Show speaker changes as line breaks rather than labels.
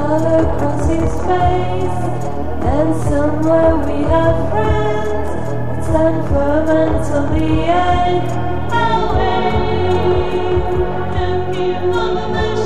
smile across his face, and somewhere we have friends that stand firm until the end. Away, and give all the